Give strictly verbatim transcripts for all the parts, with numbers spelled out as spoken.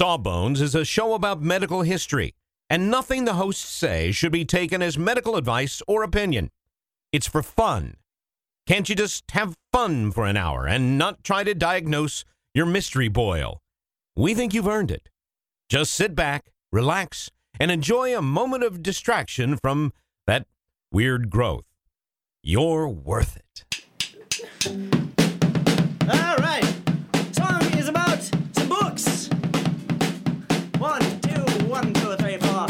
Sawbones is a show about medical history, and nothing the hosts say should be taken as medical advice or opinion. It's for fun. Can't you just have fun for an hour and not try to diagnose your mystery boil? We think you've earned it. Just sit back, relax, and enjoy a moment of distraction from that weird growth. You're worth it. All right. Song is about some books. One, two, one, two, three, four.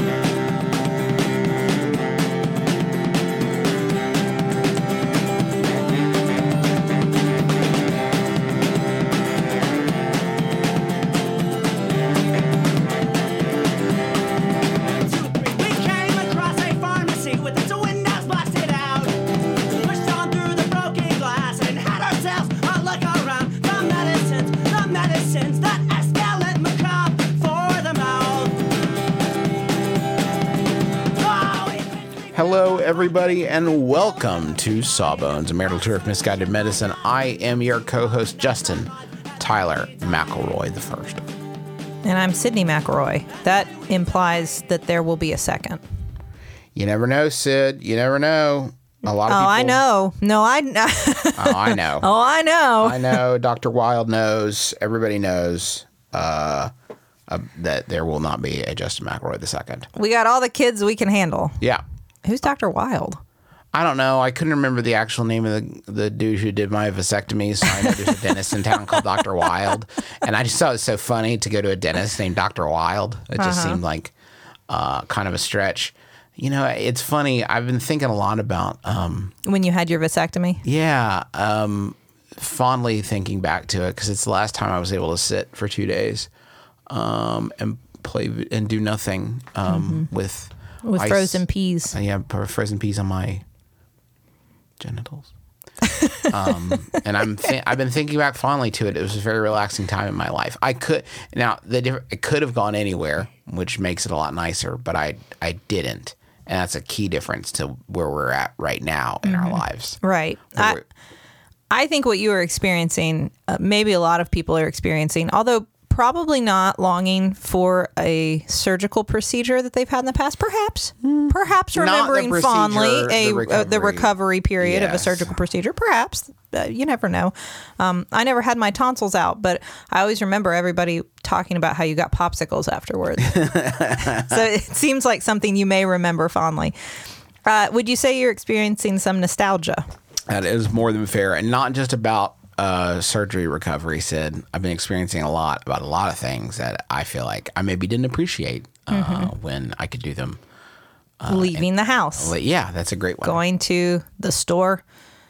Hello, everybody, and welcome to Sawbones, a marital tour of misguided medicine. I am your co-host, Justin Tyler McElroy the first. And I'm Sydney McElroy. That implies that there will be a second. You never know, Sid. You never know. A lot of oh, people. I know. No, I. oh, I know. Oh, I know. I know. Doctor Wilde knows. Everybody knows uh, uh, that there will not be a Justin McElroy the second. We got all the kids we can handle. Yeah. Who's Doctor Wilde? I don't know. I couldn't remember the actual name of the the dude who did my vasectomy, so I know there's a dentist in town called Doctor Wilde. And I just thought it was so funny to go to a dentist named Doctor Wilde. It just uh-huh. seemed like uh, kind of a stretch. You know, it's funny. I've been thinking a lot about... Um, when you had your vasectomy? Yeah. Um, fondly thinking back to it, because it's the last time I was able to sit for two days um, and play and do nothing um, mm-hmm. with... With ice. frozen peas. Uh, yeah, frozen peas on my genitals. um, and I'm th- I've been thinking back fondly to it. It was a very relaxing time in my life. I could now the diff- it could have gone anywhere, which makes it a lot nicer, but I I didn't, and that's a key difference to where we're at right now in mm-hmm. our lives. Right. I, I think what you were experiencing, uh, maybe a lot of people are experiencing, although probably not longing for a surgical procedure that they've had in the past. Perhaps, perhaps remembering fondly a the recovery, uh, the recovery period yes. of a surgical procedure. Perhaps, uh, you never know. Um, I never had my tonsils out, but I always remember everybody talking about how you got popsicles afterwards. So it seems like something you may remember fondly. Uh, would you say you're experiencing some nostalgia? That is more than fair, and not just about Uh, surgery recovery. Sid, I've been experiencing a lot about a lot of things that I feel like I maybe didn't appreciate uh, mm-hmm. when I could do them. Uh, Leaving and, the house. Yeah, that's a great one. Going to the store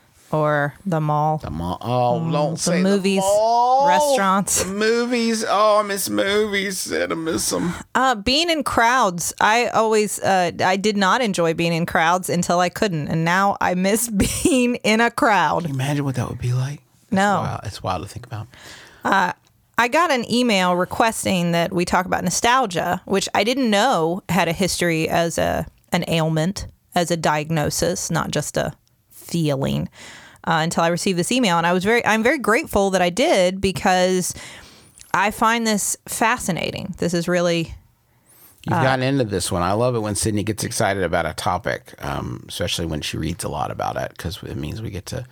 or the mall. The mall. Oh, mm, don't the say movies, the mall. Restaurants. The movies. Oh, I miss movies. Sid, I miss them. Uh, being in crowds. I always, uh, I did not enjoy being in crowds until I couldn't. And now I miss being in a crowd. Can you imagine what that would be like? No. It's wild, it's wild to think about. Uh, I got an email requesting that we talk about nostalgia, which I didn't know had a history as a an ailment, as a diagnosis, not just a feeling, uh, until I received this email. And I was very, I'm very grateful that I did, because I find this fascinating. This is really... You've uh, gotten into this one. I love it when Sydney gets excited about a topic, um, especially when she reads a lot about it, because it means we get to...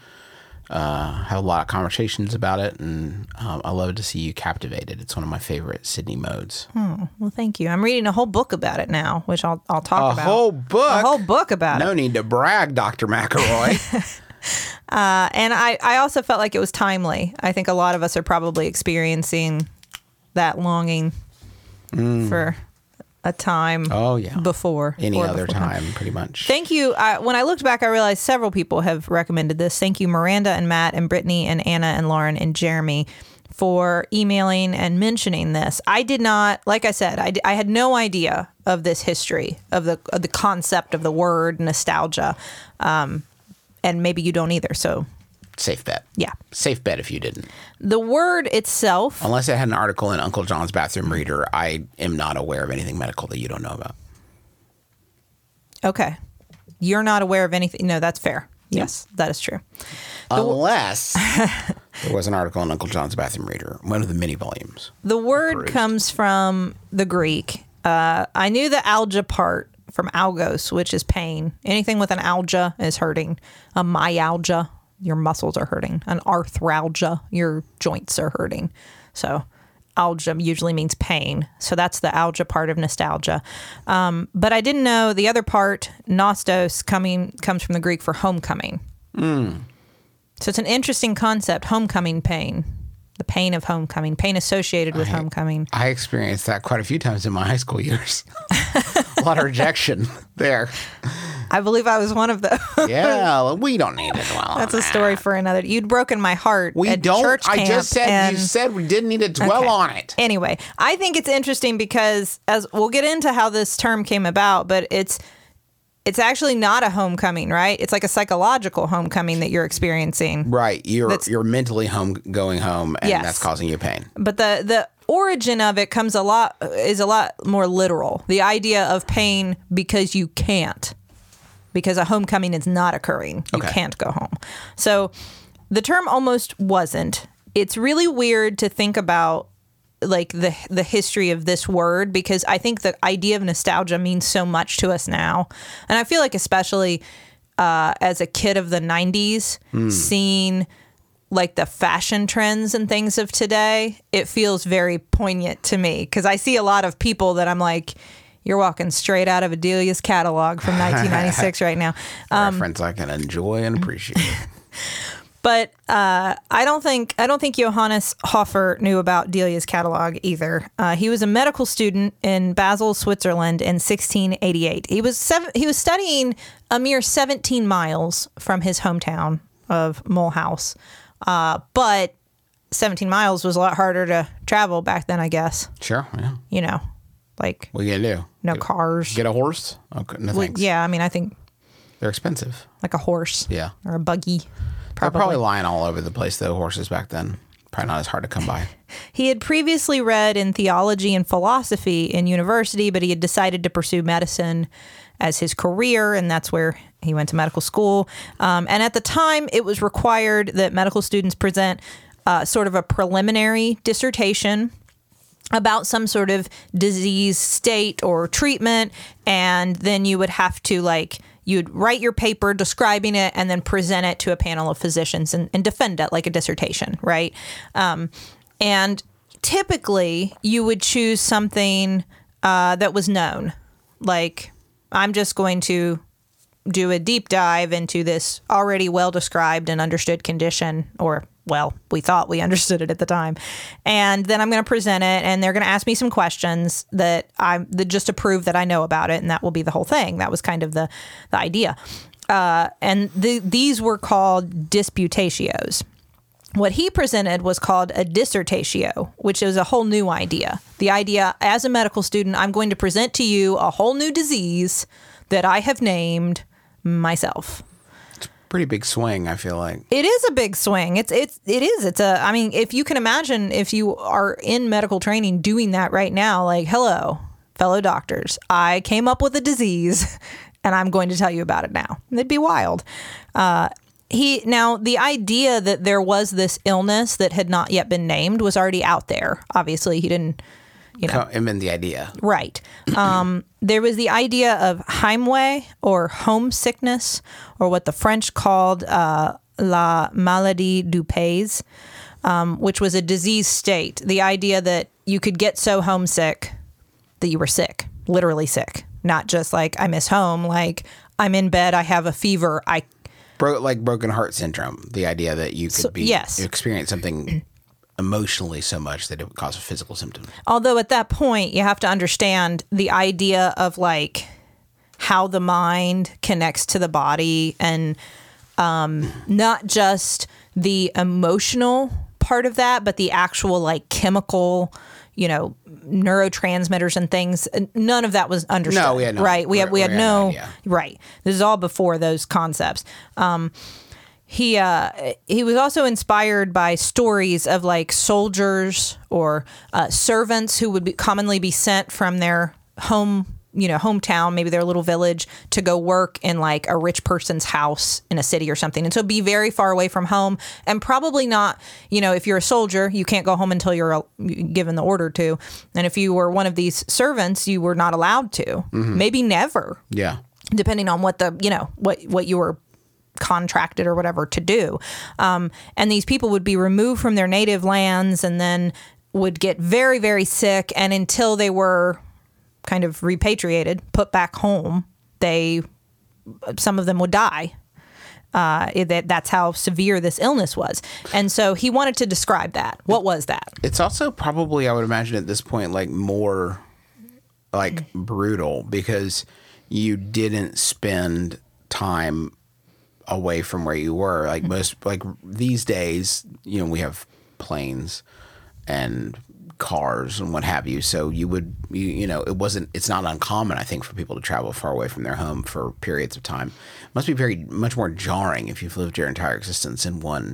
Uh, have a lot of conversations about it, and um, I love to see you captivated. It's one of my favorite Sydney modes. Hmm. Well, thank you. I'm reading a whole book about it now, which I'll I'll talk a about. A whole book? A whole book about no it. No need to brag, Doctor McElroy. uh, and I, I also felt like it was timely. I think a lot of us are probably experiencing that longing mm. for a time oh, yeah. before. Any other before time, time, pretty much. Thank you. I, when I looked back, I realized several people have recommended this. Thank you, Miranda and Matt and Brittany and Anna and Lauren and Jeremy, for emailing and mentioning this. I did not, like I said, I, I had no idea of this history, of the of the concept of the word nostalgia. Um, and maybe you don't either, so... Safe bet. Yeah. Safe bet if you didn't. The word itself... Unless I had an article in Uncle John's Bathroom Reader, I am not aware of anything medical that you don't know about. Okay. You're not aware of anything. No, that's fair. Yes, that is true. Unless there was an article in Uncle John's Bathroom Reader, one of the mini volumes. The word Approved. comes from the Greek. Uh, I knew the alga part from algos, which is pain. Anything with an alga is hurting. A myalgia, your muscles are hurting. An arthralgia, your joints are hurting. So alga usually means pain. So that's the alga part of nostalgia. Um, but I didn't know the other part, nostos, coming comes from the Greek for homecoming. Mm. So it's an interesting concept, homecoming pain. The pain of homecoming, pain associated with I, homecoming. I experienced that quite a few times in my high school years. A lot of rejection there. I believe I was one of those. Yeah, we don't need to dwell on That's a that. story for another. You'd broken my heart. We at don't. Church I camp, just said and, you said we didn't need to dwell Okay. on it. Anyway, I think it's interesting because as we'll get into how this term came about, but it's it's actually not a homecoming, right? It's like a psychological homecoming that you're experiencing. Right, you're That's- you're mentally home going home, and Yes. that's causing you pain. But the the origin of it comes a lot is a lot more literal. The idea of pain because you can't, because a homecoming is not occurring. You Okay. can't go home. So the term almost wasn't. It's really weird to think about like the the history of this word, because I think the idea of nostalgia means so much to us now. And I feel like especially uh, as a kid of the nineties, seeing like the fashion trends and things of today, it feels very poignant to me because I see a lot of people that I'm like, you're walking straight out of Adelia's catalog from nineteen ninety-six right now. Um, Reference I can enjoy and appreciate. But uh, I don't think I don't think Johannes Hofer knew about Delia's catalog either. Uh, he was a medical student in Basel, Switzerland, in sixteen eighty-eight. He was seven, he was studying a mere seventeen miles from his hometown of Mulhouse, uh, but seventeen miles was a lot harder to travel back then, I guess. Sure, yeah. You know, like What are you gonna do? no Get- cars. Get a horse? Okay, no Well, thanks. yeah, I mean, I think They're expensive. like a horse, Yeah. or a buggy. They're probably lying all over the place, though, horses back then. Probably not as hard to come by. He had previously read in theology and philosophy in university, but he had decided to pursue medicine as his career, and that's where he went to medical school. Um, and at the time, it was required that medical students present uh, sort of a preliminary dissertation about some sort of disease state or treatment, and then you would have to like you'd write your paper describing it and then present it to a panel of physicians and, and defend it like a dissertation, right? Um, and typically you would choose something uh, that was known, like I'm just going to do a deep dive into this already well described and understood condition, or well, we thought we understood it at the time. And then I'm going to present it, and they're going to ask me some questions that I'm that just to prove that I know about it, and that will be the whole thing. That was kind of the the idea. Uh, and the, these were called disputatios. What he presented was called a dissertatio, which is a whole new idea. The idea, as a medical student, I'm going to present to you a whole new disease that I have named myself. Pretty big swing, I feel like. It is a big swing. It's it's it is. It's a. I mean, if you can imagine, if you are in medical training, doing that right now, like, hello, fellow doctors, I came up with a disease, and I'm going to tell you about it now. It'd be wild. Uh, he now the idea that there was this illness that had not yet been named was already out there. Obviously, he didn't. You know, Co- I mean, the idea. right. Um, there was the idea of Heimweh, or homesickness, or what the French called uh, la maladie du pays, um, which was a disease state. The idea that you could get so homesick that you were sick, literally sick, not just like I miss home, like I'm in bed, I have a fever, I Bro- like broken heart syndrome. The idea that you could So- be yes. experience something emotionally so much that it would cause a physical symptom. Although at that point, you have to understand the idea of like how the mind connects to the body, and um, not just the emotional part of that, but the actual like chemical, you know, neurotransmitters and things. None of that was understood. No, we had no- right. We had we we had had no no idea. right. This is all before those concepts. Um, He uh, he was also inspired by stories of like soldiers or uh, servants who would be, commonly be sent from their home you know, hometown, maybe their little village, to go work in like a rich person's house in a city or something. And so be very far away from home, and probably not, you know, if you're a soldier, you can't go home until you're uh, given the order to. And if you were one of these servants, you were not allowed to, mm-hmm. maybe never. Yeah. Depending on what the, you know, what, what you were contracted or whatever to do. Um, and these people would be removed from their native lands and then would get very, very sick. And until they were kind of repatriated, put back home, they, some of them would die. Uh, that that's how severe this illness was. And so he wanted to describe that. What was that? It's also probably, I would imagine at this point, like more like brutal, because you didn't spend time away from where you were. Like most, like these days, you know, we have planes and cars and what have you. So you would, you, you know, it wasn't, it's not uncommon, I think, for people to travel far away from their home for periods of time. It must be very much more jarring if you've lived your entire existence in one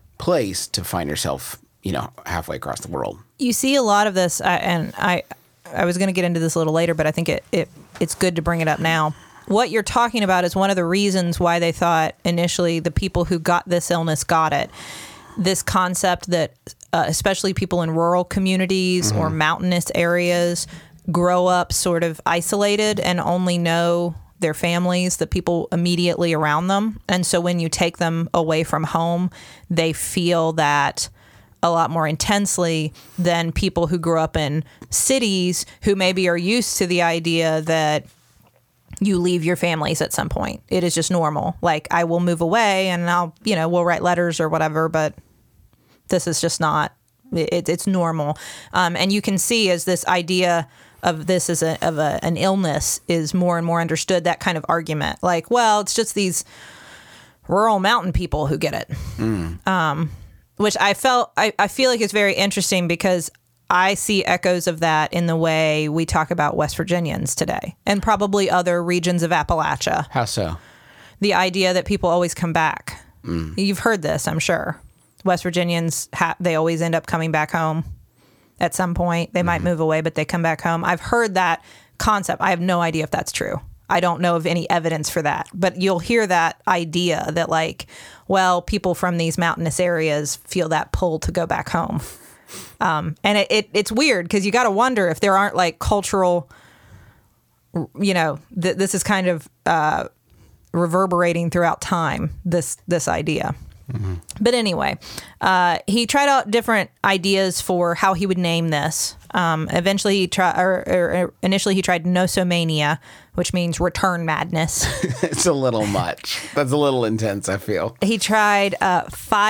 place to find yourself, you know, halfway across the world. You see a lot of this, uh, and I, I was going to get into this a little later, but I think it, it, it's good to bring it up now. What you're talking about is one of the reasons why they thought initially the people who got this illness got it. This concept that uh, especially people in rural communities mm-hmm. or mountainous areas grow up sort of isolated and only know their families, the people immediately around them. And so when you take them away from home, they feel that a lot more intensely than people who grew up in cities who maybe are used to the idea that you leave your families at some point. It is just normal. Like, I will move away and I'll, you know, we'll write letters or whatever, but this is just not, it, it's normal. Um, and you can see as this idea of this as a, of a, an illness is more and more understood, that kind of argument. Like, well, it's just these rural mountain people who get it. Mm. Um, which I felt, I, I feel like it's very interesting because I see echoes of that in the way we talk about West Virginians today, and probably other regions of Appalachia. How so? The idea that people always come back. Mm. You've heard this, I'm sure. West Virginians, ha- they always end up coming back home at some point. They mm. might move away, but they come back home. I've heard that concept. I have no idea if that's true. I don't know of any evidence for that. But you'll hear that idea that, like, well, people from these mountainous areas feel that pull to go back home. Um, and it, it it's weird because you got to wonder if there aren't like cultural, you know, th- this is kind of uh, reverberating throughout time, this this idea. Mm-hmm. But anyway, uh, he tried out different ideas for how he would name this. Um, eventually, he tried, or, or initially he tried nosomania, which means return madness. It's a little much. That's a little intense, I feel. He tried uh,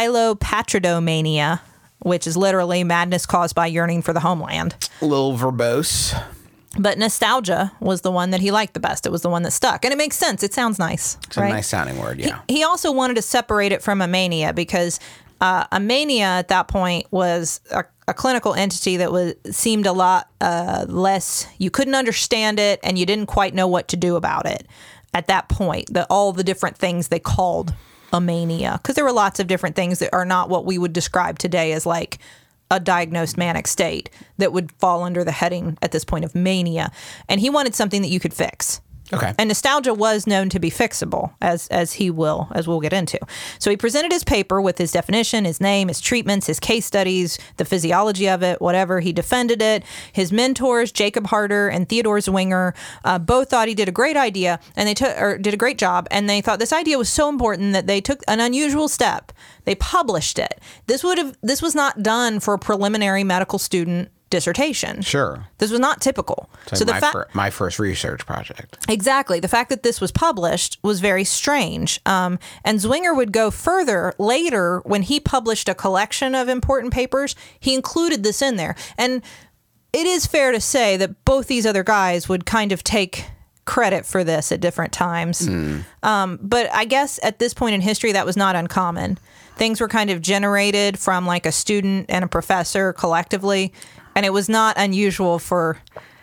philopatridomania, which is literally madness caused by yearning for the homeland. A little verbose. But nostalgia was the one that he liked the best. It was the one that stuck. And it makes sense. It sounds nice. It's right? a nice sounding word, yeah. He, he also wanted to separate it from a mania because uh, a mania at that point was a, a clinical entity that was seemed a lot uh, less, you couldn't understand it and you didn't quite know what to do about it at that point. The, all the different things they called a mania, because there were lots of different things that are not what we would describe today as like a diagnosed manic state that would fall under the heading at this point of mania. And he wanted something that you could fix. Okay. And nostalgia was known to be fixable, as as he will, as we'll get into. So he presented his paper with his definition, his name, his treatments, his case studies, the physiology of it, whatever. He defended it. His mentors, Jacob Harder and Theodore Zwinger, uh, both thought he did a great idea, and they took or did a great job. And they thought this idea was so important that they took an unusual step. They published it. This would have this was not done for a preliminary medical student dissertation. Sure. This was not typical. Like so the my, fa- fir- my first research project. Exactly. The fact that this was published was very strange. Um, and Zwinger would go further later when he published a collection of important papers. He included this in there. And it is fair to say that both these other guys would kind of take credit for this at different times. Mm. Um, but I guess at this point in history, that was not uncommon. Things were kind of generated from like a student and a professor collectively. And it was not unusual for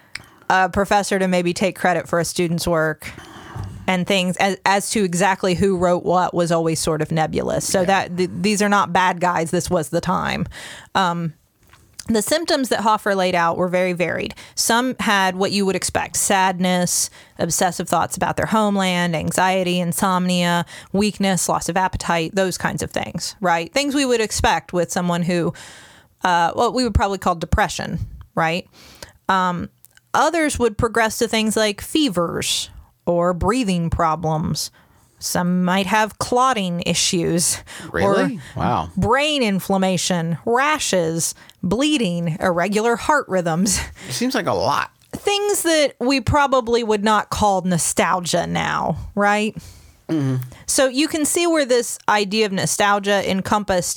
a professor to maybe take credit for a student's work, and things as, as to exactly who wrote what was always sort of nebulous. So yeah. that th- these are not bad guys. This was the time. Um, The symptoms that Hoffer laid out were very varied. Some had what you would expect: sadness, obsessive thoughts about their homeland, anxiety, insomnia, weakness, loss of appetite, those kinds of things, right? Things we would expect with someone who, uh, what we would probably call depression, right? Um, others would progress to things like fevers or breathing problems. Some might have clotting issues. Really? Or Wow. brain inflammation, rashes, bleeding, irregular heart rhythms. It seems like a lot. Things that we probably would not call nostalgia now, right? Mm-hmm. So you can see where this idea of nostalgia encompassed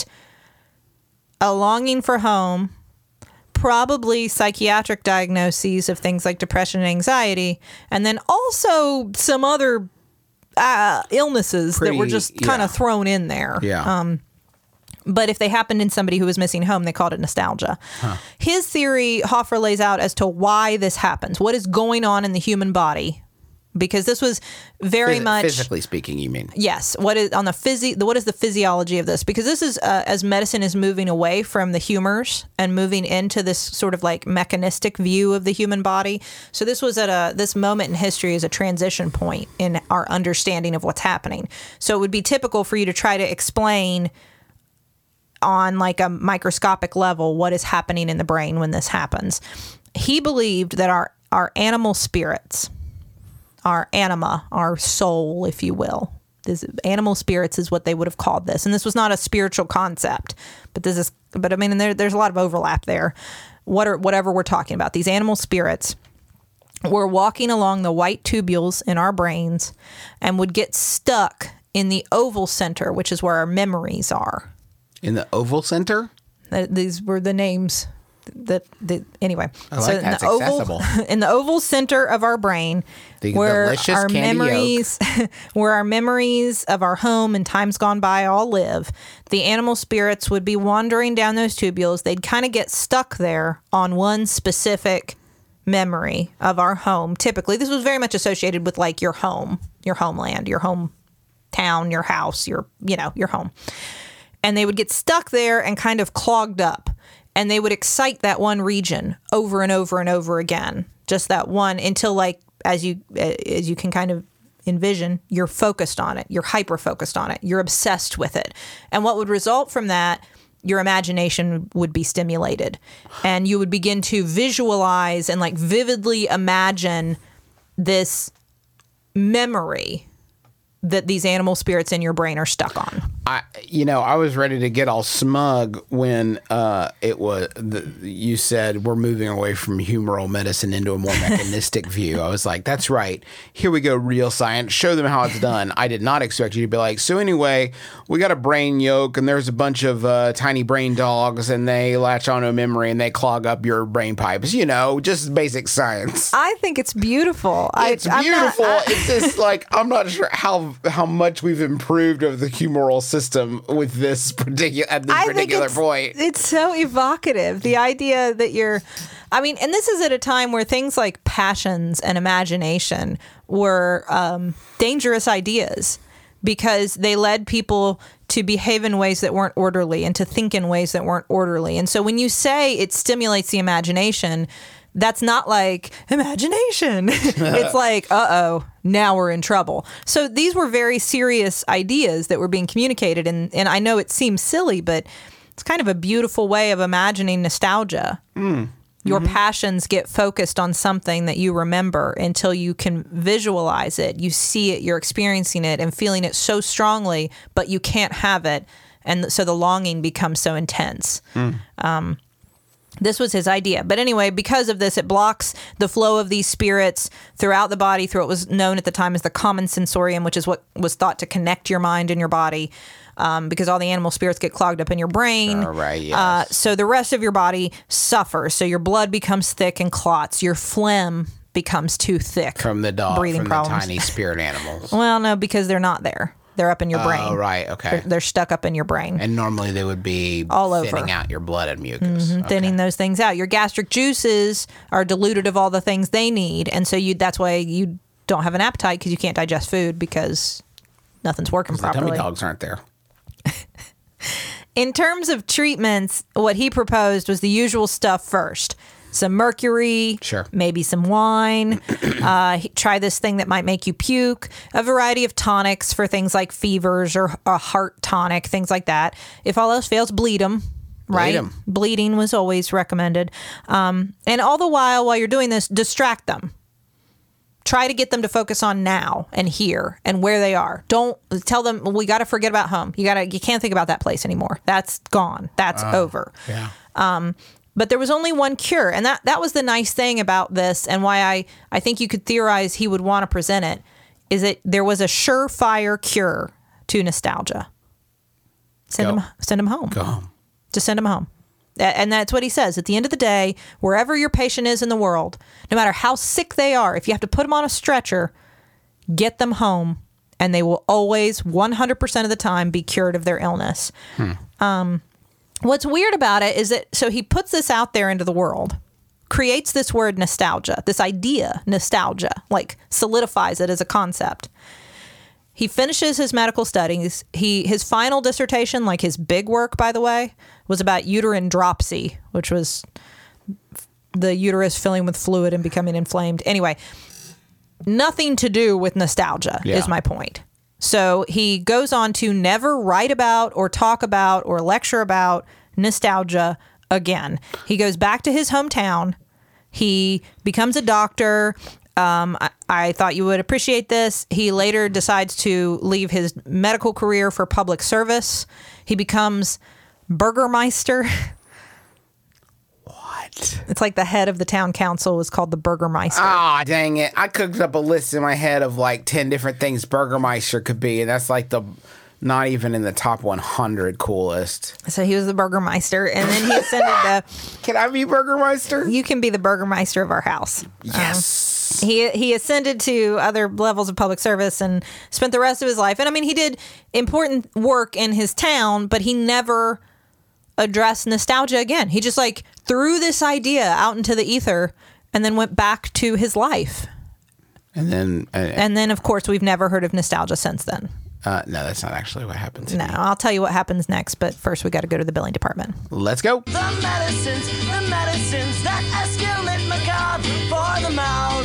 a longing for home, probably psychiatric diagnoses of things like depression and anxiety, and then also some other Uh, illnesses Pretty, that were just kind of yeah. thrown in there. Yeah. Um, but if they happened in somebody who was missing home, they called it nostalgia. Huh. His theory, Hoffer lays out as to why this happens, what is going on in the human body, because this was very Phys- much physically speaking, you mean? yes. What is on the physi- the, What is the physiology of this? Because this is uh, as medicine is moving away from the humors and moving into this sort of like mechanistic view of the human body. So this was at a this moment in history is a transition point in our understanding of what's happening. So it would be typical for you to try to explain on like a microscopic level what is happening in the brain when this happens. He believed that our our animal spirits, our anima, our soul, if you will. This animal spirits is what they would have called this. And this was not a spiritual concept, but this is, but I mean, there, there's a lot of overlap there. What are, whatever we're talking about, these animal spirits were walking along the white tubules in our brains and would get stuck in the oval center, which is where our memories are. In the oval center? Th- These were the names that, that anyway. I like that. It's in the oval, accessible. in the oval center of our brain, The where delicious our candy memories, where our memories of our home and times gone by all live, the animal spirits would be wandering down those tubules. They'd kind of get stuck there on one specific memory of our home. Typically, this was very much associated with like your home, your homeland, your hometown, your house, your you know your home, and they would get stuck there and kind of clogged up. And they would excite that one region over and over and over again, just that one, until like as you as you can kind of envision, you're focused on it, you're hyper focused on it, you're obsessed with it, and what would result from that, your imagination would be stimulated, and you would begin to visualize and like vividly imagine this memory that these animal spirits in your brain are stuck on. I, you know, I was ready to get all smug when uh, it was. The, you said we're moving away from humoral medicine into a more mechanistic view. I was like, "That's right. Here we go, real science. Show them how it's done." I did not expect you to be like, "So anyway, we got a brain yolk, and there's a bunch of uh, tiny brain dogs, and they latch onto a memory, and they clog up your brain pipes." You know, just basic science. I think it's beautiful. It's I, I'm not- beautiful. I- It's just like I'm not sure how how much we've improved of the humoral system with this particular at this I think particular it's, point. it's so evocative. The idea that you're, I mean, and this is at a time where things like passions and imagination were um, dangerous ideas because they led people to behave in ways that weren't orderly and to think in ways that weren't orderly. And so when you say it stimulates the imagination, that's not like imagination. It's like, uh-oh, now we're in trouble. So these were very serious ideas that were being communicated. And, and I know it seems silly, but it's kind of a beautiful way of imagining nostalgia. Mm. Your mm-hmm. passions get focused on something that you remember until you can visualize it. You see it, you're experiencing it and feeling it so strongly, but you can't have it. And so the longing becomes so intense. Mm. Um, This was his idea. But anyway, because of this, it blocks the flow of these spirits throughout the body through what was known at the time as the common sensorium, which is what was thought to connect your mind and your body, um, because all the animal spirits get clogged up in your brain. All right, yes. Uh, so the rest of your body suffers. So your blood becomes thick and clots. Your phlegm becomes too thick. From the dog, breathing from problems. the tiny spirit animals. Well, no, because they're not there. They're up in your brain. Oh, right, okay. They're, they're stuck up in your brain. And normally they would be All over. thinning out your blood and mucus. Mm-hmm, Okay. Thinning those things out. Your gastric juices are diluted of all the things they need, and so you that's why you don't have an appetite because you can't digest food because nothing's working The properly. tummy dogs aren't there. in terms of treatments, what he proposed was the usual stuff first. Some mercury, Sure. maybe some wine. uh, he- try this thing that might make you puke. A variety of tonics for things like fevers or a heart tonic, things like that. If all else fails, bleed them. Right? 'em. Bleeding was always recommended. Um, and all the while, while you're doing this, distract them. Try to get them to focus on now and here and where they are. Don't tell them, well, we got to forget about home. You got to, you can't think about that place anymore. That's gone. That's over. Yeah. But there was only one cure. And that, that was the nice thing about this, and why I, I think you could theorize he would want to present it, is that there was a surefire cure to nostalgia. Send Go. him, send him home. Go home. Just send him home. A- And that's what he says. At the end of the day, wherever your patient is in the world, no matter how sick they are, if you have to put them on a stretcher, get them home, and they will always, one hundred percent of the time, be cured of their illness. Um, what's weird about it is that, so he puts this out there into the world, creates this word nostalgia, this idea, nostalgia, like solidifies it as a concept. He finishes his medical studies. He his final dissertation, like his big work, by the way, was about uterine dropsy, which was the uterus filling with fluid and becoming inflamed. Anyway, nothing to do with nostalgia Yeah. is my point. So he goes on to never write about or talk about or lecture about nostalgia again. He goes back to his hometown. He becomes a doctor. Um, I, I thought you would appreciate this. He later decides to leave his medical career for public service. He becomes Burgermeister. What? It's like the head of the town council was called the Burgermeister. Ah, dang it. I cooked up a list in my head of like ten different things Burgermeister could be, and that's like the not even in the top one hundred coolest. So he was the Burgermeister, and then he ascended to, Can I be Burgermeister? you can be the Burgermeister of our house. Yes. He he ascended to other levels of public service and spent the rest of his life. And I mean, he did important work in his town, but he never addressed nostalgia again. He just like threw this idea out into the ether and then went back to his life. And then, uh, And then, of course, we've never heard of nostalgia since then. uh, no, that's not actually what happened to No, me. I'll tell you what happens next, but first we got to go to the billing department. Let's go. The medicines, the medicines that escalate macabre for the mouth.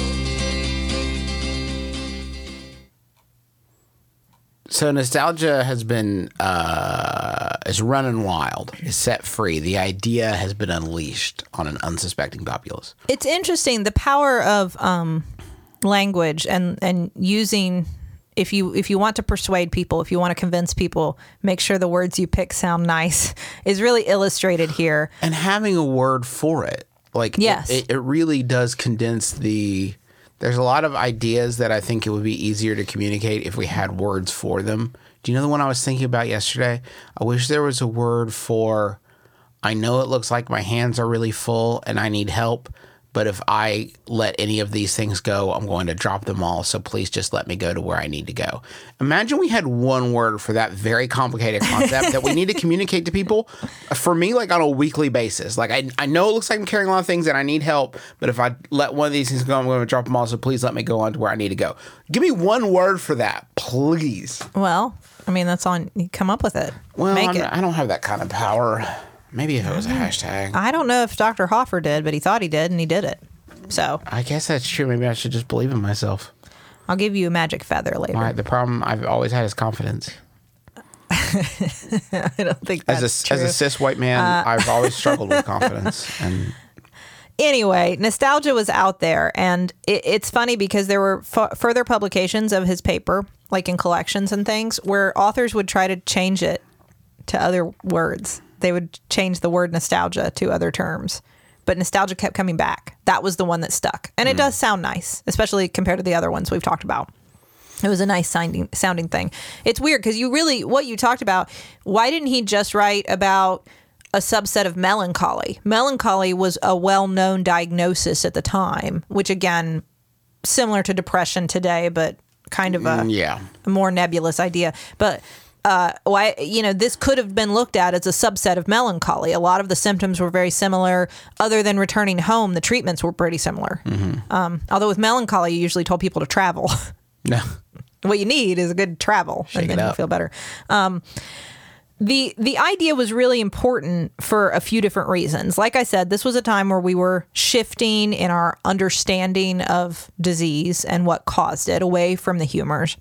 So nostalgia has been uh, is running wild, is set free. The idea has been unleashed on an unsuspecting populace. It's interesting, the power of um, language and, and using, if you if you want to persuade people, if you want to convince people, make sure the words you pick sound nice, is really illustrated here. And having a word for it, like Yes. it, it really does condense the. There's a lot of ideas that I think it would be easier to communicate if we had words for them. Do you know the one I was thinking about yesterday? I wish there was a word for, I know it looks like my hands are really full and I need help, but if I let any of these things go, I'm going to drop them all. So please just let me go to where I need to go. Imagine we had one word for that very complicated concept that we need to communicate to people. For me, like on a weekly basis. Like I, I know it looks like I'm carrying a lot of things and I need help, but if I let one of these things go, I'm going to drop them all. So please let me go on to where I need to go. Give me one word for that, please. Well, I mean, that's on, you come up with it. Well, Make I'm, it. I don't have that kind of power. Maybe if it was a hashtag. I don't know if Doctor Hoffer did, but he thought he did, and he did it. So I guess that's true. Maybe I should just believe in myself. I'll give you a magic feather later. All right. The problem I've always had is confidence. I don't think that's As a true. as a cis white man, I've always struggled with confidence. And Anyway, nostalgia was out there, and it, it's funny because there were f- further publications of his paper, like in collections and things, where authors would try to change it to other words. They would change the word nostalgia to other terms, but nostalgia kept coming back. That was the one that stuck, and it does sound nice, especially compared to the other ones we've talked about. It was a nice sounding sounding thing. It's weird because you really, what you talked about, why didn't he just write about a subset of melancholy? Melancholy was a well-known diagnosis at the time, which again, similar to depression today, but kind of a, yeah. a more nebulous idea. But uh, why, you know, this could have been looked at as a subset of melancholy. A lot of the symptoms were very similar. Other than returning home, the treatments were pretty similar. Um, although with melancholy, you usually told people to travel. No. What you need is a good travel, Shake and it then you'll up. feel better. Um, the the idea was really important for a few different reasons. Like I said, this was a time where we were shifting in our understanding of disease and what caused it away from the humors.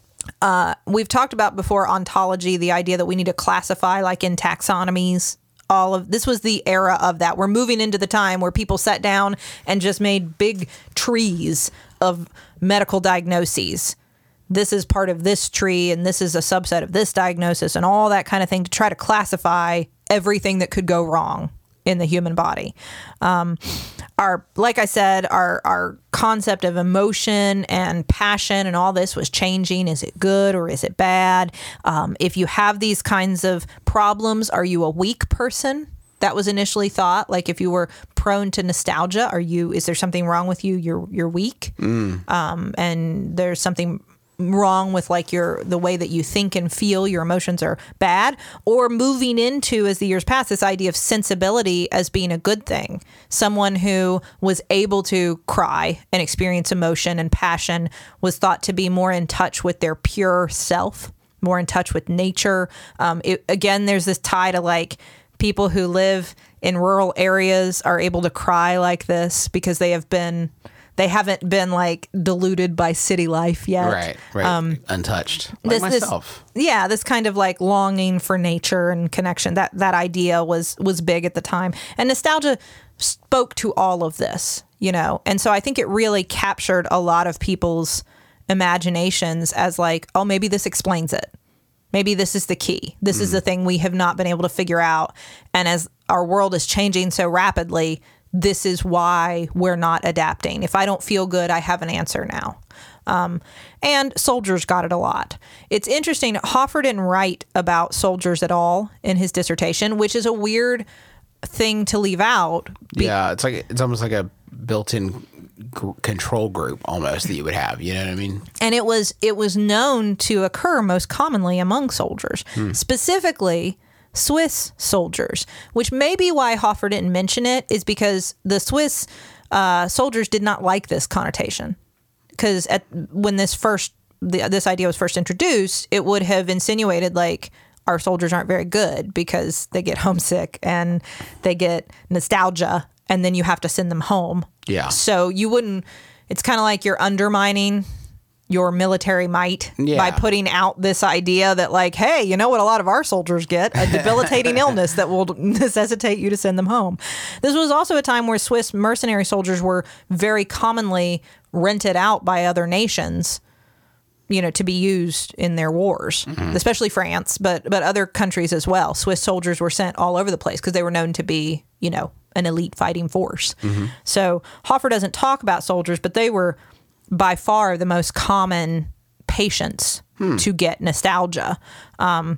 Uh, we've talked about before ontology, the idea that we need to classify like in taxonomies. All of this was the era of that. We're moving into the time where people sat down and just made big trees of medical diagnoses. This is part of this tree and this is a subset of this diagnosis and all that kind of thing to try to classify everything that could go wrong in the human body. Um, our, like I said, our, our concept of emotion and passion and all this was changing. Is it good or is it bad? Um, if you have these kinds of problems, are you a weak person? That was initially thought. Like if you were prone to nostalgia, are you, is there something wrong with you? You're, you're weak. Mm. Um, and there's something wrong with like your the way that you think and feel, your emotions are bad, or moving into, as the years pass, this idea of sensibility as being a good thing. Someone who was able to cry and experience emotion and passion was thought to be more in touch with their pure self, more in touch with nature. Um, it, again, there's this tie to like people who live in rural areas are able to cry like this because they have been They haven't been like diluted by city life yet. Right, right. Um, Untouched. Like this, myself. This, yeah, this kind of like longing for nature and connection. That that idea was was big at the time. And nostalgia spoke to all of this, you know. And so I think it really captured a lot of people's imaginations as like, oh, maybe this explains it. Maybe this is the key. This mm. is the thing we have not been able to figure out. And as our world is changing so rapidly, this is why we're not adapting. If I don't feel good, I have an answer now. Um, and soldiers got it a lot. It's interesting. Hoffer didn't write about soldiers at all in his dissertation, which is a weird thing to leave out. Be- yeah, it's like it's almost like a built-in g- control group almost that you would have. You know what I mean? And it was it was known to occur most commonly among soldiers, hmm. specifically Swiss soldiers, which may be why Hoffer didn't mention it, is because the Swiss uh, soldiers did not like this connotation. Because at when this first the, this idea was first introduced, it would have insinuated like our soldiers aren't very good because they get homesick and they get nostalgia, and then you have to send them home. Yeah. So you wouldn't. It's kind of like you're undermining your military might yeah. by putting out this idea that like, hey, you know what a lot of our soldiers get? A debilitating illness that will necessitate you to send them home. This was also a time where Swiss mercenary soldiers were very commonly rented out by other nations, you know, to be used in their wars, mm-hmm. especially France, but but other countries as well. Swiss soldiers were sent all over the place because they were known to be, you know, an elite fighting force. Mm-hmm. So Hoffer doesn't talk about soldiers, but they were by far the most common patients hmm. to get nostalgia. Um,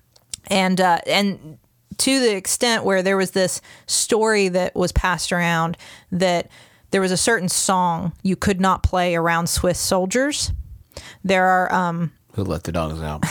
and uh, and to the extent where there was this story that was passed around that there was a certain song you could not play around Swiss soldiers. There are... Um, Who let the dogs out?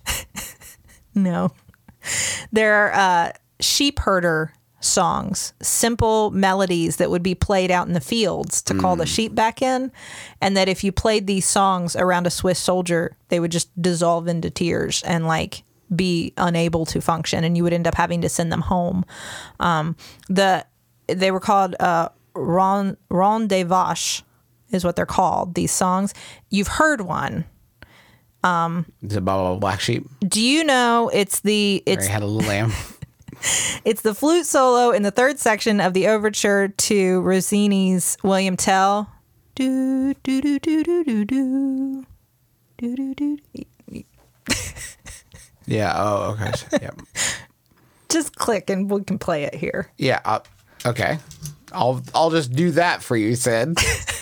No. There are uh, sheep herder songs, simple melodies that would be played out in the fields to mm. call the sheep back in, and that if you played these songs around a Swiss soldier, they would just dissolve into tears and like be unable to function, and you would end up having to send them home. Um, the they were called uh, Ron Ron des Vaches is what they're called. These songs, you've heard one. Um, is it about a black sheep? Do you know it's the it's Mary had a little lamb. It's the flute solo in the third section of the overture to Rossini's William Tell. Do do do do do do do do do do. Yeah. Oh, okay. Yep. Just click and we can play it here. Yeah. Uh, okay. I'll I'll just do that for you, Sid.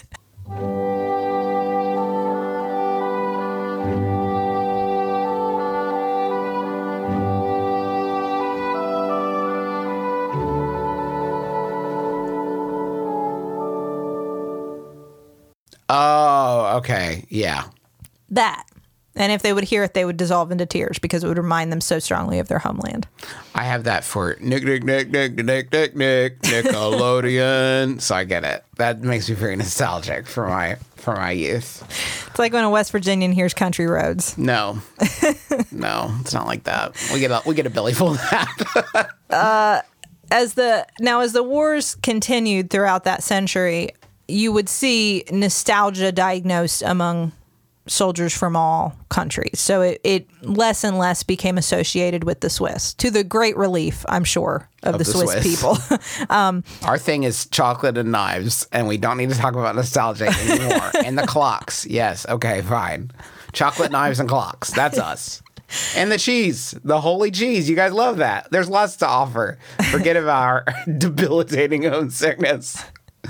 Oh, okay. Yeah. That. And if they would hear it, they would dissolve into tears because it would remind them so strongly of their homeland. I have that for Nick, Nick, Nick, Nick, Nick, Nick, Nick, Nickelodeon. So I get it. That makes me very nostalgic for my for my youth. It's like when a West Virginian hears country roads. No, no, it's not like that. We get a, we get a belly full of that. uh, as the now as the wars continued throughout that century, you would see nostalgia diagnosed among soldiers from all countries. So it, it less and less became associated with the Swiss, to the great relief, I'm sure, of, of the, the Swiss, Swiss people. um, Our thing is chocolate and knives, and we don't need to talk about nostalgia anymore. And the clocks. Yes, okay, fine. Chocolate, knives, and clocks. That's us. And the cheese, the holy cheese. You guys love that. There's lots to offer. Forget about our debilitating homesickness.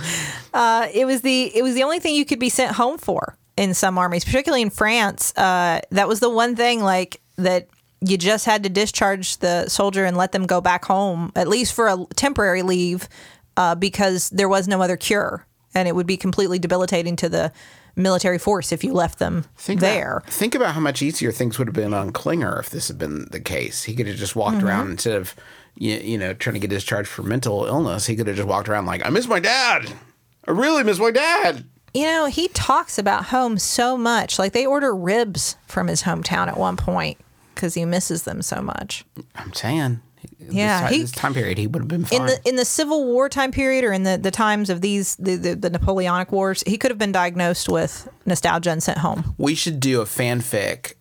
Uh, it was the it was the only thing you could be sent home for in some armies, particularly in France. Uh, that was the one thing like that you just had to discharge the soldier and let them go back home, at least for a temporary leave, uh, because there was no other cure, and it would be completely debilitating to the military force if you left them think there. About, think about how much easier things would have been on Klinger if this had been the case. He could have just walked mm-hmm. around instead of you, you know trying to get discharged for mental illness. He could have just walked around like, I miss my dad. I really miss my dad. You know, he talks about home so much. Like, they order ribs from his hometown at one point because he misses them so much. I'm saying. Yeah, this, he, this time period, he would have been fine. In the in the Civil War time period, or in the, the times of these the, the, the Napoleonic Wars, he could have been diagnosed with nostalgia and sent home. We should do a fanfic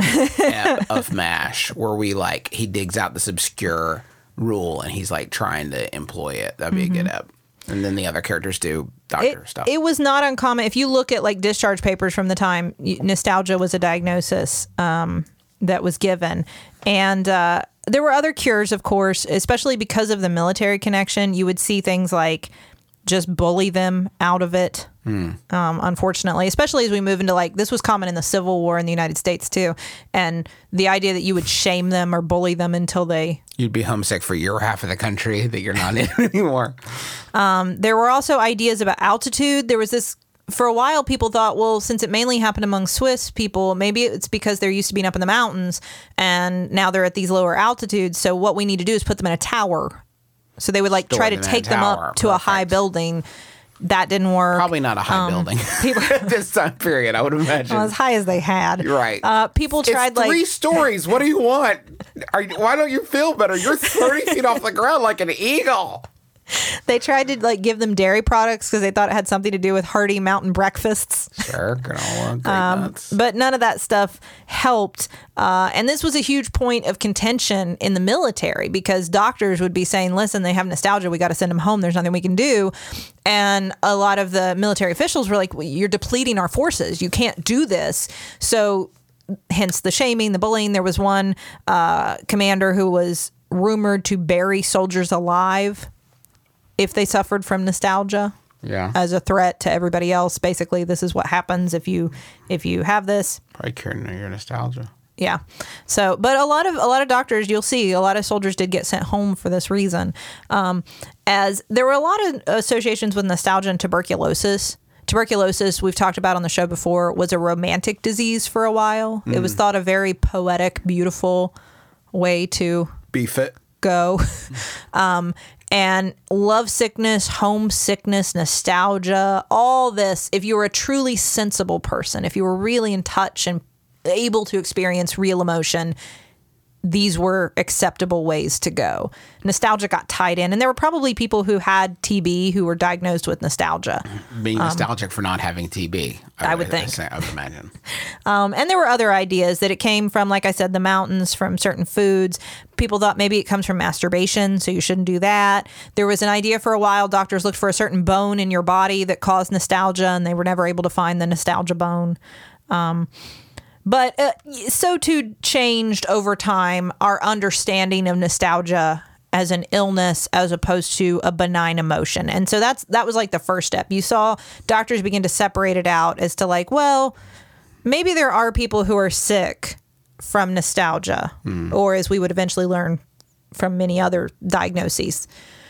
of MASH where we like he digs out this obscure rule and he's like trying to employ it. That'd be mm-hmm. a good ep. And then the other characters do doctor it, stuff. It was not uncommon. If you look at like discharge papers from the time, nostalgia was a diagnosis um, that was given. And uh, there were other cures, of course, especially because of the military connection. You would see things like just bully them out of it, hmm. um, unfortunately, especially as we move into like, this was common in the Civil War in the United States too. And the idea that you would shame them or bully them until they... You'd be homesick for your half of the country that you're not in anymore. Um, there were also ideas about altitude. There was this, for a while, people thought, well, since it mainly happened among Swiss people, maybe it's because they're used to being up in the mountains and now they're at these lower altitudes. So what we need to do is put them in a tower. So they would like Store try to them take them up to Perfect. a high building. That didn't work. Probably not a high um, building people, at this time period, I would imagine. Well, as high as they had. You're right. Uh, people tried it's like three stories. What do you want? Are you, why don't you feel better? You're thirty feet off the ground like an eagle. They tried to like give them dairy products because they thought it had something to do with hearty mountain breakfasts. Sure, granola, great um, nuts. But none of that stuff helped. Uh, and this was a huge point of contention in the military because doctors would be saying, listen, they have nostalgia. We got to send them home. There's nothing we can do. And a lot of the military officials were like, well, you're depleting our forces. You can't do this. So hence the shaming, the bullying. There was one uh, commander who was rumored to bury soldiers alive if they suffered from nostalgia, yeah, as a threat to everybody else. Basically, this is what happens if you if you have this. Probably curing your nostalgia. Yeah. So, but a lot of a lot of doctors, you'll see, a lot of soldiers did get sent home for this reason. Um, as there were a lot of associations with nostalgia and tuberculosis. Tuberculosis, we've talked about on the show before, was a romantic disease for a while. Mm. It was thought a very poetic, beautiful way to be fit. Go. um, And love sickness, homesickness, nostalgia, all this, if you were a truly sensible person, if you were really in touch and able to experience real emotion, these were acceptable ways to go. Nostalgia got tied in. And there were probably people who had T B who were diagnosed with nostalgia. Being nostalgic um, for not having T B, I, I would think. I, I would imagine. um, and there were other ideas that it came from, like I said, the mountains, from certain foods. People thought maybe it comes from masturbation, so you shouldn't do that. There was an idea for a while, doctors looked for a certain bone in your body that caused nostalgia, and they were never able to find the nostalgia bone. Um But uh, so too changed over time our understanding of nostalgia as an illness as opposed to a benign emotion. And so that's that was like the first step. You saw doctors begin to separate it out as to like, well, maybe there are people who are sick from nostalgia, mm. or as we would eventually learn from many other diagnoses.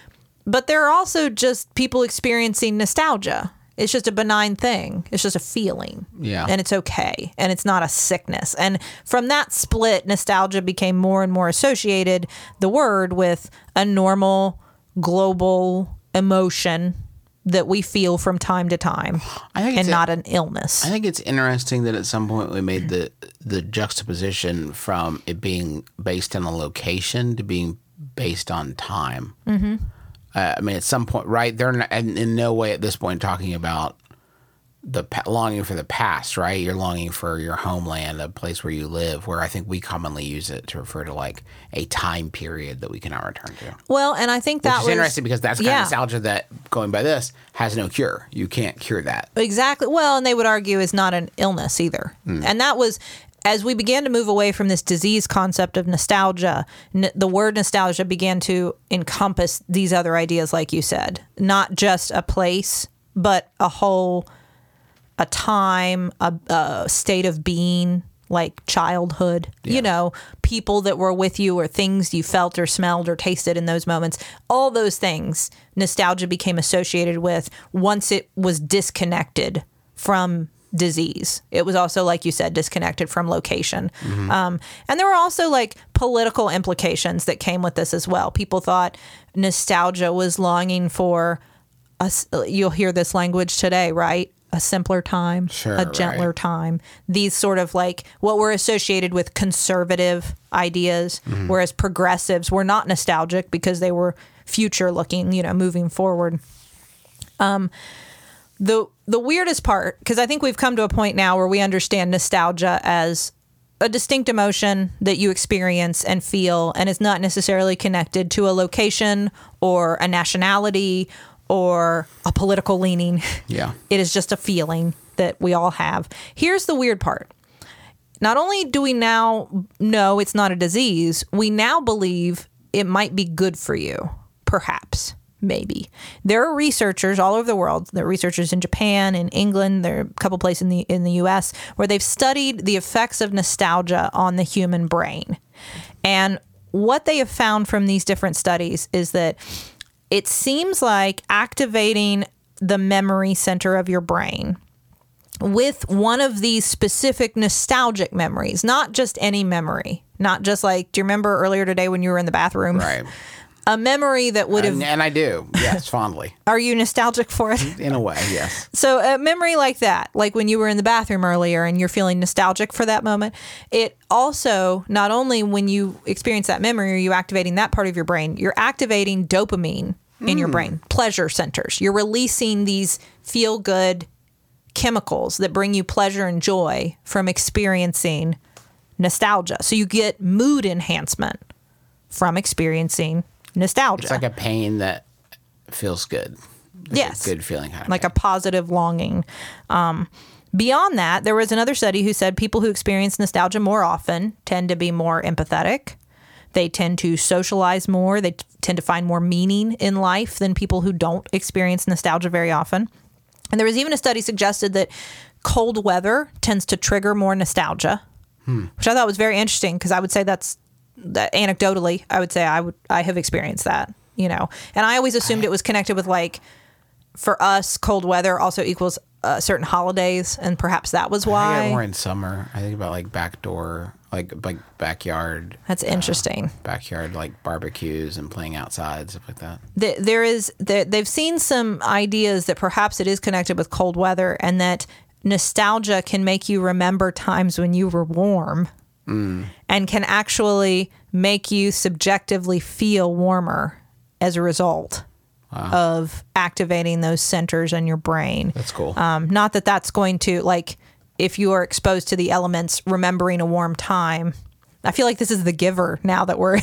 But there are also just people experiencing nostalgia. It's just a benign thing. It's just a feeling. Yeah. And it's okay. And it's not a sickness. And from that split, nostalgia became more and more associated, the word, with a normal global emotion that we feel from time to time, I think and it's a- not an illness. I think it's interesting that at some point we made the the juxtaposition from it being based on a location to being based on time. Mm-hmm. Uh, I mean, at some point, right? They're not, in, in no way at this point talking about the pa- longing for the past, right? You're longing for your homeland, a place where you live, where I think we commonly use it to refer to like a time period that we cannot return to. Well, and I think that Which is was interesting because that's kind yeah. of nostalgia that, going by this, has no cure. You can't cure that. Exactly. Well, and they would argue is not an illness either. Hmm. And that was, as we began to move away from this disease concept of nostalgia, n- the word nostalgia began to encompass these other ideas, like you said, not just a place, but a whole, a time, a, a state of being, like childhood, you know, people that were with you or things you felt or smelled or tasted in those moments. All those things nostalgia became associated with once it was disconnected from disease. It was also, like you said, disconnected from location. Mm-hmm. Um, and there were also like political implications that came with this as well. People thought nostalgia was longing for us. You'll hear this language today, right? A simpler time, Sure, a gentler right. time. These sort of like what were associated with conservative ideas, Mm-hmm. whereas progressives were not nostalgic because they were future looking, you know, moving forward. Um, the the weirdest part, because I think we've come to a point now where we understand nostalgia as a distinct emotion that you experience and feel, and is not necessarily connected to a location or a nationality or a political leaning. Yeah. It is just a feeling that we all have. Here's the weird part. Not only do we now know it's not a disease, we now believe it might be good for you. Perhaps. Maybe. There are researchers all over the world. There are researchers in Japan, in England, there are a couple places in the in the U S where they've studied the effects of nostalgia on the human brain. And what they have found from these different studies is that it seems like activating the memory center of your brain with one of these specific nostalgic memories, not just any memory, not just like, do you remember earlier today when you were in the bathroom? Right. A memory that would have. And, and I do. Yes, fondly. Are you nostalgic for it? In a way, yes. So a memory like that, like when you were in the bathroom earlier and you're feeling nostalgic for that moment, it also, not only when you experience that memory, are you activating that part of your brain, you're activating dopamine in your brain, pleasure centers. You're releasing these feel-good chemicals that bring you pleasure and joy from experiencing nostalgia. So you get mood enhancement from experiencing nostalgia. It's like a pain that feels good. Like Yes. A good feeling. Kind of like a pain. positive longing. Um, beyond that, there was another study who said people who experience nostalgia more often tend to be more empathetic. They tend to socialize more. They t- tend to find more meaning in life than people who don't experience nostalgia very often. And there was even a study suggested that cold weather tends to trigger more nostalgia, Hmm. which I thought was very interesting because I would say that's that anecdotally, I would say I would I have experienced that, you know. And I always assumed it was connected with like, for us, cold weather also equals uh, certain holidays, and perhaps that was I why. get more in summer. I think about like backdoor, like like backyard. That's interesting. Backyard like barbecues and playing outside, stuff like that. Th- There is there, they've seen some ideas that perhaps it is connected with cold weather, and that nostalgia can make you remember times when you were warm, and can actually make you subjectively feel warmer as a result of activating those centers in your brain. That's cool. Um, not that that's going to, like, if you are exposed to the elements, remembering a warm time. I feel like this is The Giver now that we're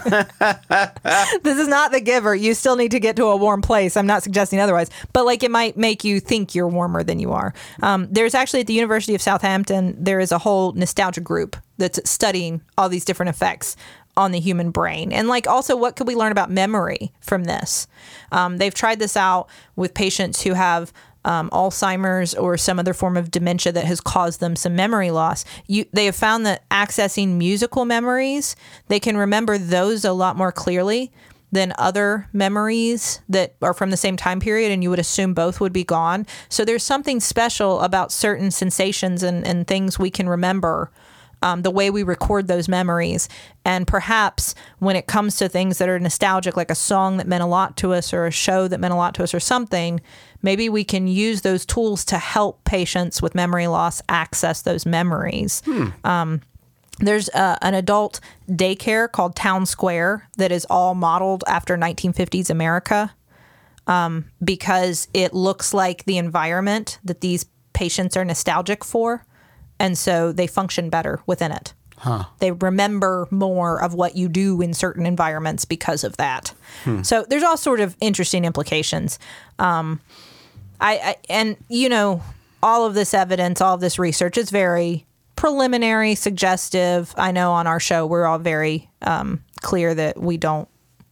in. This is not The Giver. You still need to get to a warm place. I'm not suggesting otherwise. But, like, it might make you think you're warmer than you are. Um, there's actually, at the University of Southampton, there is a whole nostalgia group that's studying all these different effects on the human brain. And like also, what could we learn about memory from this? Um, they've tried this out with patients who have um, Alzheimer's or some other form of dementia that has caused them some memory loss. You, they have found that accessing musical memories, they can remember those a lot more clearly than other memories that are from the same time period, and you would assume both would be gone. So there's something special about certain sensations and, and things we can remember, Um, the way we record those memories. And perhaps when it comes to things that are nostalgic, like a song that meant a lot to us or a show that meant a lot to us or something, maybe we can use those tools to help patients with memory loss access those memories. Hmm. Um, there's uh, an adult daycare called Town Square that is all modeled after nineteen fifties America um, because it looks like the environment that these patients are nostalgic for, and so they function better within it. Huh. They remember more of what you do in certain environments because of that. Hmm. So there's all sort of interesting implications. Um, I, I and you know, all of this evidence, all of this research is very preliminary, suggestive. I know on our show we're all very um, clear that we don't.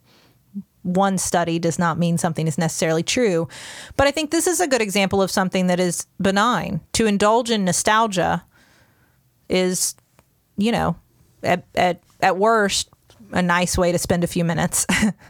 One study does not mean something is necessarily true, but I think this is a good example of something that is benign. To indulge in nostalgia is, you know, at at at worst, a nice way to spend a few minutes.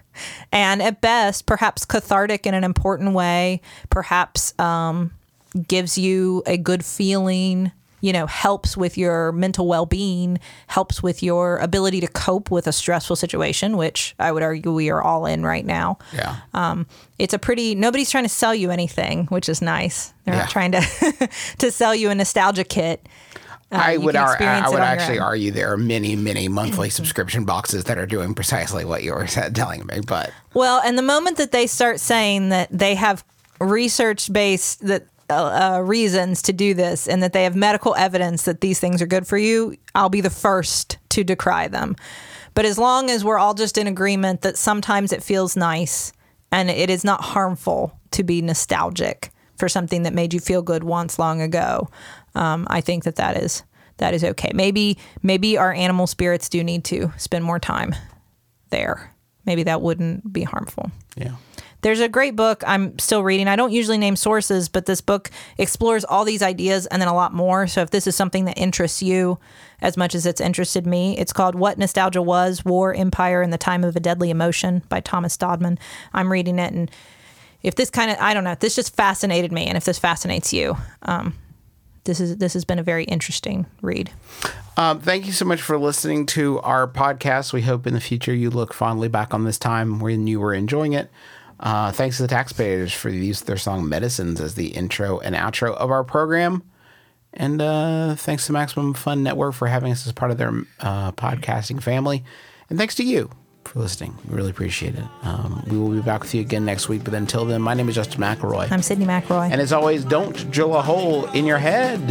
And at best, perhaps cathartic in an important way, perhaps um, gives you a good feeling, you know, helps with your mental well-being, helps with your ability to cope with a stressful situation, which I would argue we are all in right now. Yeah. Um, it's a pretty, nobody's trying to sell you anything, which is nice. They're Yeah. not trying to to sell you a nostalgia kit. Uh, I would, ar- experience I it would on your actually own. argue there are many, many monthly subscription boxes that are doing precisely what you were telling me. But Well, and the moment that they start saying that they have research-based that uh, uh, reasons to do this and that they have medical evidence that these things are good for you, I'll be the first to decry them. But as long as we're all just in agreement that sometimes it feels nice and it is not harmful to be nostalgic for something that made you feel good once long ago, um, I think that that is that is okay. Maybe maybe our animal spirits do need to spend more time there. Maybe that wouldn't be harmful. yeah. There's a great book I'm still reading. I don't usually name sources, but this book explores all these ideas and then a lot more. So if this is something that interests you as much as it's interested me, it's called What Nostalgia Was, War, Empire, and the Time of a Deadly Emotion by Thomas Dodman. I'm reading it, and if this kind of, I don't know, this just fascinated me, and if this fascinates you, um, this is this has been a very interesting read. Um, thank you so much for listening to our podcast. We hope in the future you look fondly back on this time when you were enjoying it. Uh, thanks to the taxpayers for the use of their song Medicines as the intro and outro of our program. And uh, thanks to Maximum Fun Network for having us as part of their uh, podcasting family. And thanks to you for listening. We really appreciate it. Um, we will be back with you again next week. But until then, my name is Justin McElroy. I'm Sydney McElroy. And as always, don't drill a hole in your head.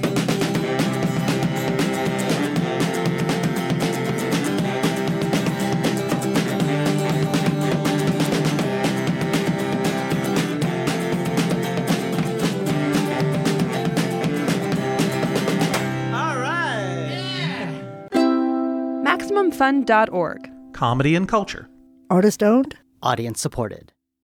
All right. Maximum Fun dot org. Comedy and culture. Artist owned. Audience supported.